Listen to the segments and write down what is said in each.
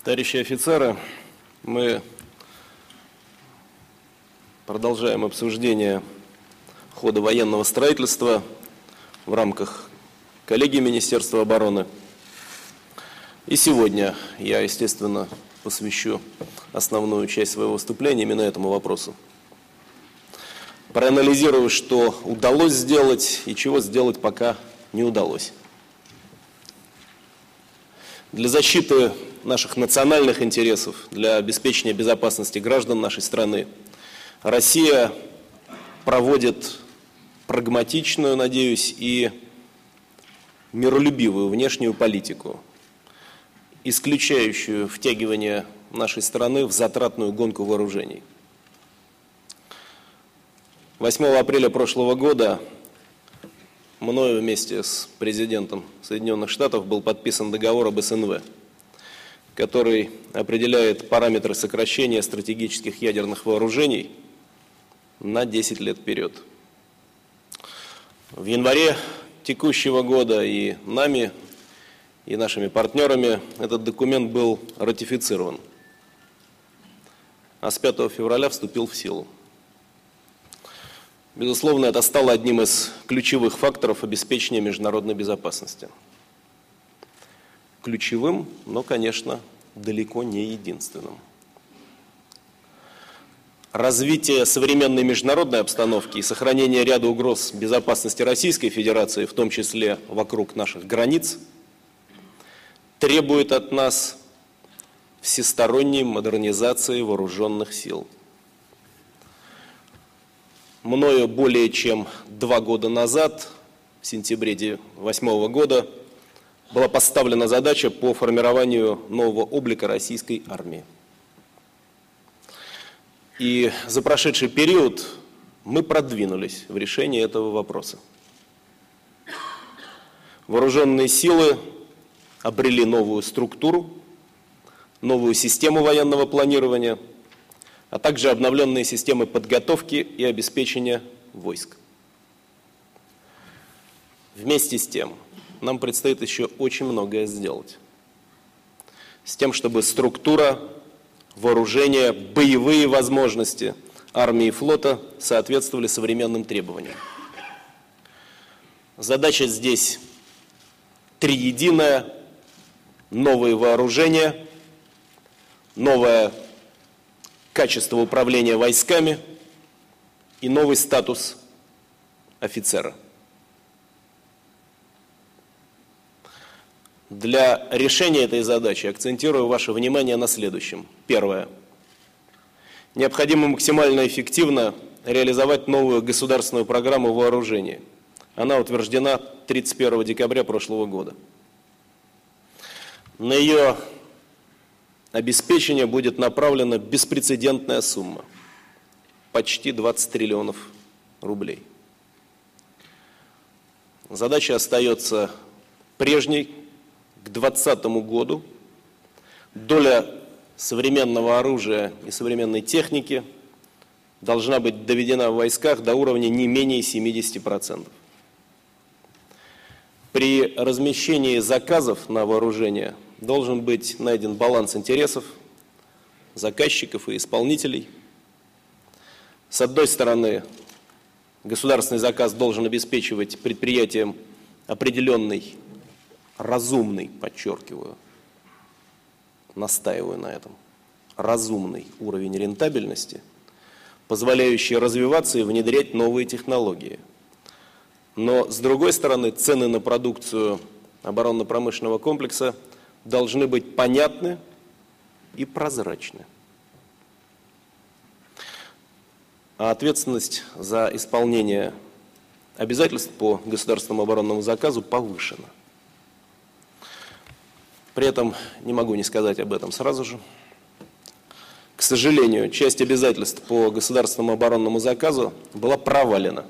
Товарищи офицеры, мы продолжаем обсуждение хода военного строительства в рамках коллегии Министерства обороны. И сегодня я, естественно, посвящу основную часть своего выступления именно этому вопросу. Проанализирую, что удалось сделать и чего сделать пока не удалось. Для защиты наших национальных интересов, для обеспечения безопасности граждан нашей страны Россия проводит прагматичную, надеюсь, и миролюбивую внешнюю политику, исключающую втягивание нашей страны в затратную гонку вооружений. 8 апреля прошлого года мною вместе с президентом Соединенных Штатов был подписан договор об СНВ, который определяет параметры сокращения стратегических ядерных вооружений на 10 лет вперед. В январе текущего года и нами, и нашими партнерами этот документ был ратифицирован, а с 5 февраля вступил в силу. Безусловно, это стало одним из ключевых факторов обеспечения международной безопасности. Ключевым, но, конечно, далеко не единственным. Развитие современной международной обстановки и сохранение ряда угроз безопасности Российской Федерации, в том числе вокруг наших границ, требует от нас всесторонней модернизации вооруженных сил. Мною более чем 2 года назад, в сентябре 2008 года, была поставлена задача по формированию нового облика российской армии. И за прошедший период мы продвинулись в решении этого вопроса. Вооруженные силы обрели новую структуру, новую систему военного планирования, а также обновленные системы подготовки и обеспечения войск. Вместе с тем, нам предстоит еще очень многое сделать. С тем, чтобы структура, вооружение, боевые возможности армии и флота соответствовали современным требованиям. Задача здесь триединая: новые вооружения, новое качество управления войсками и новый статус офицера. Для решения этой задачи акцентирую ваше внимание на следующем. Первое. Необходимо максимально эффективно реализовать новую государственную программу вооружения. Она утверждена 31 декабря прошлого года. На ее обеспечение будет направлена беспрецедентная сумма – почти 20 триллионов рублей. Задача остается прежней. К 2020 году доля современного оружия и современной техники должна быть доведена в войсках до уровня не менее 70%. При размещении заказов на вооружение должен быть найден баланс интересов заказчиков и исполнителей. С одной стороны, государственный заказ должен обеспечивать предприятиям определенный, разумный, подчеркиваю, настаиваю на этом, разумный уровень рентабельности, позволяющий развиваться и внедрять новые технологии. Но, с другой стороны, цены на продукцию оборонно-промышленного комплекса должны быть понятны и прозрачны. А ответственность за исполнение обязательств по государственному оборонному заказу повышена. При этом не могу не сказать об этом сразу же. К сожалению, часть обязательств по государственному оборонному заказу была провалена.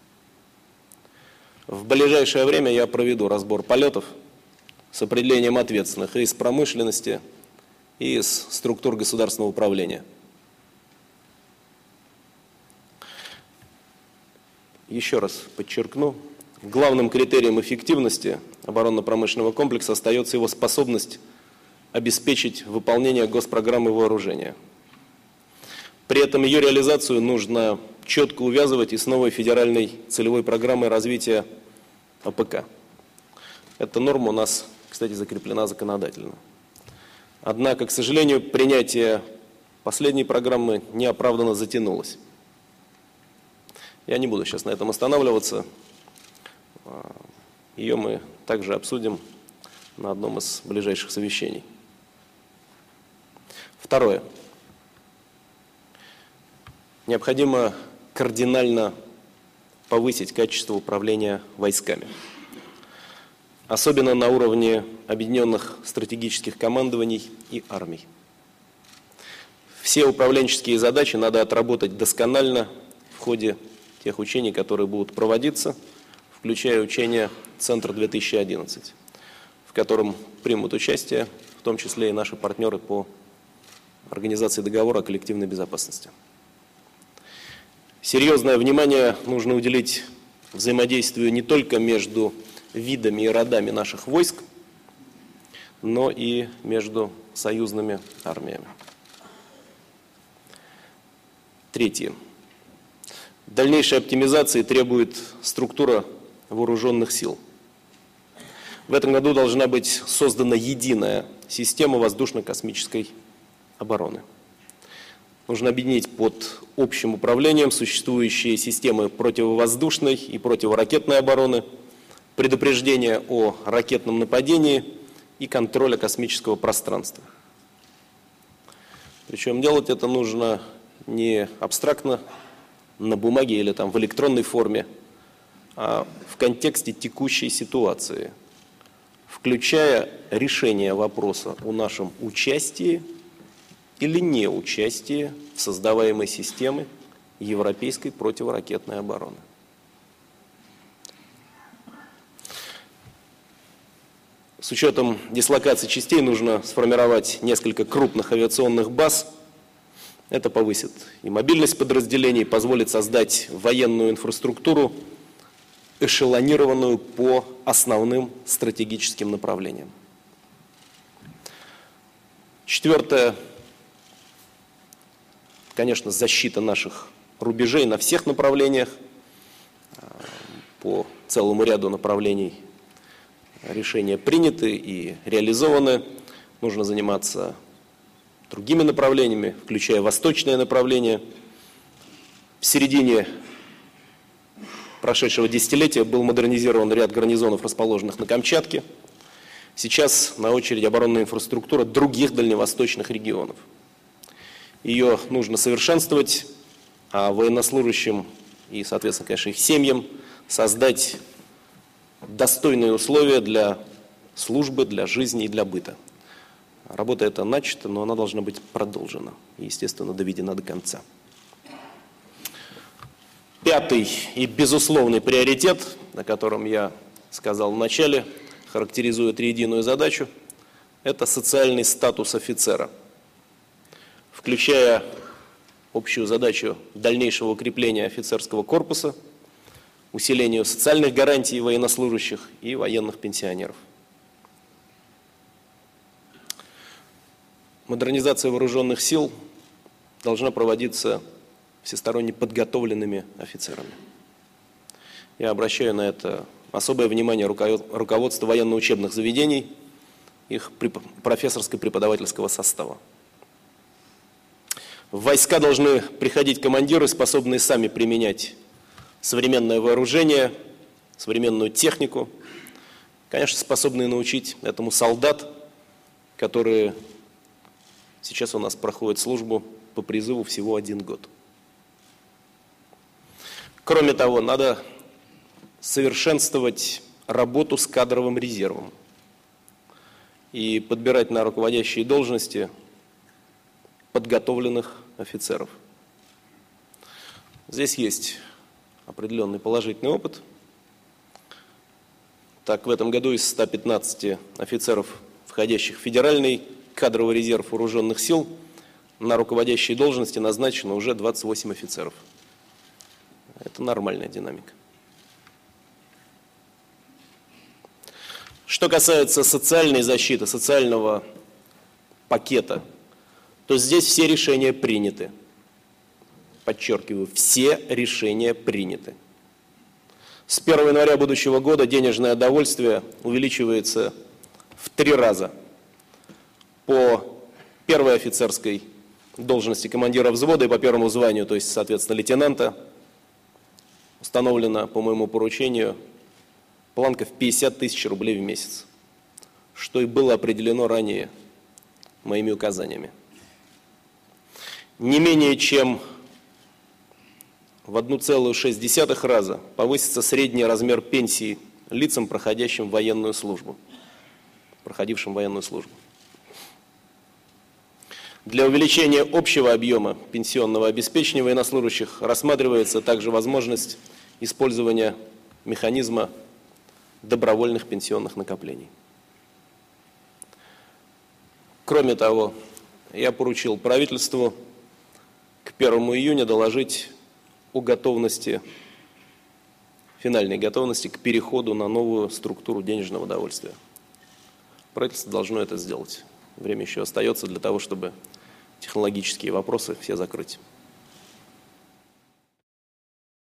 В ближайшее время я проведу разбор полетов с определением ответственных и из промышленности, и из структур государственного управления. Еще раз подчеркну, главным критерием эффективности оборонно-промышленного комплекса остается его способность обеспечить выполнение госпрограммы вооружения. При этом ее реализацию нужно четко увязывать и с новой федеральной целевой программой развития АПК. Эта норма у нас, кстати, закреплена законодательно. Однако, к сожалению, принятие последней программы неоправданно затянулось. Я не буду сейчас на этом останавливаться. Ее мы также обсудим на одном из ближайших совещаний. Второе. Необходимо кардинально повысить качество управления войсками. Особенно на уровне объединенных стратегических командований и армий. Все управленческие задачи надо отработать досконально в ходе тех учений, которые будут проводиться, включая учения «Центр-2011», в котором примут участие, в том числе и наши партнеры по организации договора о коллективной безопасности. Серьезное внимание нужно уделить взаимодействию не только между видами и родами наших войск, но и между союзными армиями. Третье. Дальнейшей оптимизации требует структура вооруженных сил. В этом году должна быть создана единая система воздушно-космической обороны. Нужно объединить под общим управлением существующие системы противовоздушной и противоракетной обороны, предупреждения о ракетном нападении и контроля космического пространства. Причем делать это нужно не абстрактно, на бумаге или там в электронной форме, а в контексте текущей ситуации, включая решение вопроса о нашем участии или неучастии в создаваемой системе европейской противоракетной обороны. С учетом дислокации частей нужно сформировать несколько крупных авиационных баз. Это повысит и мобильность подразделений, позволит создать военную инфраструктуру, эшелонированную по основным стратегическим направлениям. Четвертое. Конечно, защита наших рубежей на всех направлениях, по целому ряду направлений решения приняты и реализованы. Нужно заниматься другими направлениями, включая восточное направление. В середине прошедшего десятилетия был модернизирован ряд гарнизонов, расположенных на Камчатке. Сейчас на очереди оборонная инфраструктура других дальневосточных регионов. Ее нужно совершенствовать, а военнослужащим и, соответственно, конечно, их семьям создать достойные условия для службы, для жизни и для быта. Работа эта начата, но она должна быть продолжена и, естественно, доведена до конца. Пятый и безусловный приоритет, о котором я сказал в начале, характеризуя триединую задачу, это социальный статус офицера, включая общую задачу дальнейшего укрепления офицерского корпуса, усилению социальных гарантий военнослужащих и военных пенсионеров. Модернизация вооруженных сил должна проводиться всесторонне подготовленными офицерами. Я обращаю на это особое внимание руководства военно-учебных заведений, их профессорско-преподавательского состава. В войска должны приходить командиры, способные сами применять современное вооружение, современную технику, конечно, способные научить этому солдат, которые сейчас у нас проходят службу по призыву всего 1 год. Кроме того, надо совершенствовать работу с кадровым резервом и подбирать на руководящие должности подготовленных офицеров. Здесь есть определенный положительный опыт. Так, в этом году из 115 офицеров, входящих в федеральный кадровый резерв вооруженных сил, на руководящие должности назначено уже 28 офицеров. Это нормальная динамика. Что касается социальной защиты, социального пакета, то здесь все решения приняты. Подчеркиваю, все решения приняты. С 1 января будущего года денежное довольствие увеличивается в 3 раза. По первой офицерской должности командира взвода и по первому званию, то есть, соответственно, лейтенанта, установлена по моему поручению планка в 50 тысяч рублей в месяц, что и было определено ранее моими указаниями. Не менее чем в 1,6 раза повысится средний размер пенсии лицам, проходившим военную службу. Для увеличения общего объема пенсионного обеспечения военнослужащих рассматривается также возможность использования механизма добровольных пенсионных накоплений. Кроме того, я поручил правительству к 1 июня доложить о готовности, финальной готовности к переходу на новую структуру денежного довольствия. Правительство должно это сделать. Время еще остается для того, чтобы технологические вопросы все закрыть.